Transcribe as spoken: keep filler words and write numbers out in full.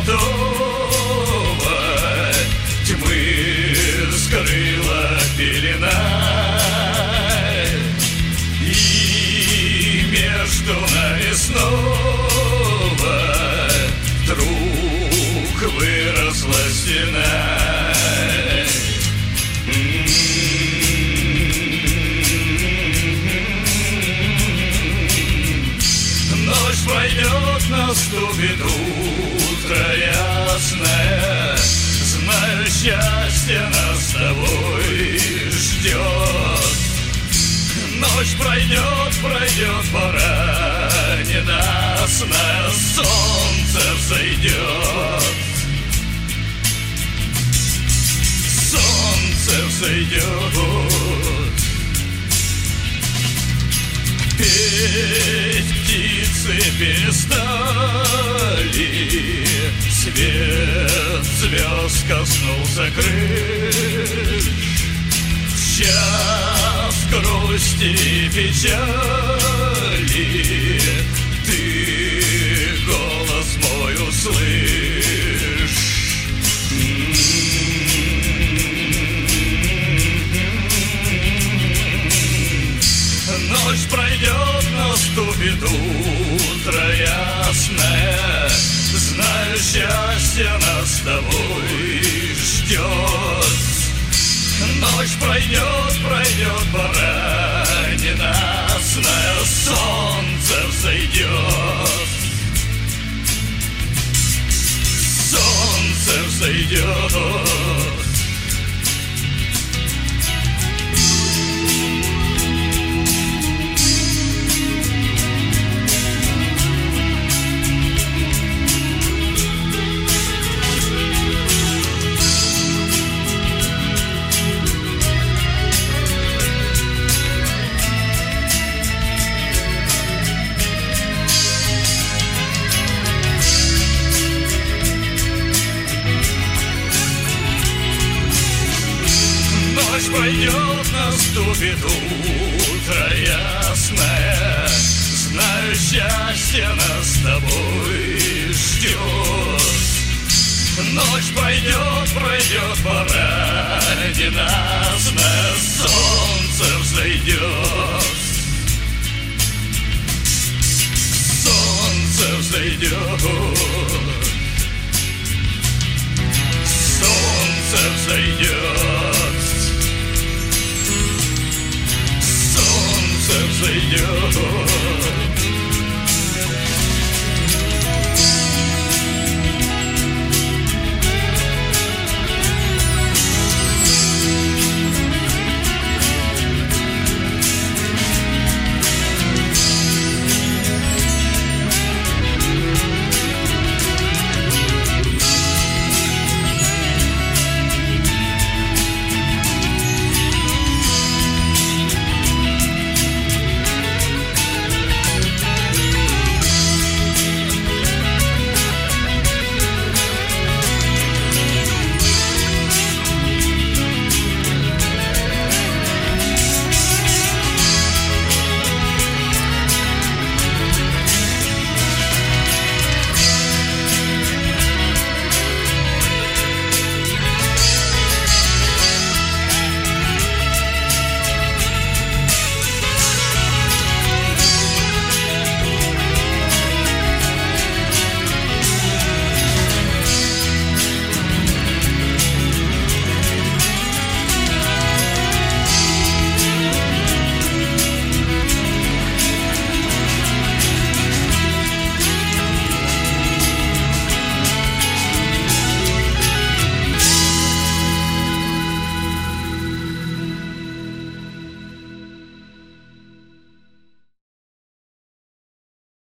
золотого тьмы скрыла пелена, и между нами снова вдруг выросла стена. Ночь пройдет, наступит утро ясное, знаю, счастье нас с тобой ждет. Ночь пройдет, пройдет пора ненастная, солнце взойдет, солнце взойдет. Петь птицы перестали, свет звезд коснулся крыш. В час грусти и печали ты голос мой услышь. Ночь пройдет, наступит утро ясное, знаю, счастье нас с тобой ждет. Ночь пройдет, пройдет пора ненастная, солнце взойдет, солнце взойдет. Ночь пройдет, наступит утро ясное, знаю, счастье нас с тобой ждет. Ночь пройдет, пройдет пора ненастная, солнце взойдет, солнце взойдет, солнце взойдет.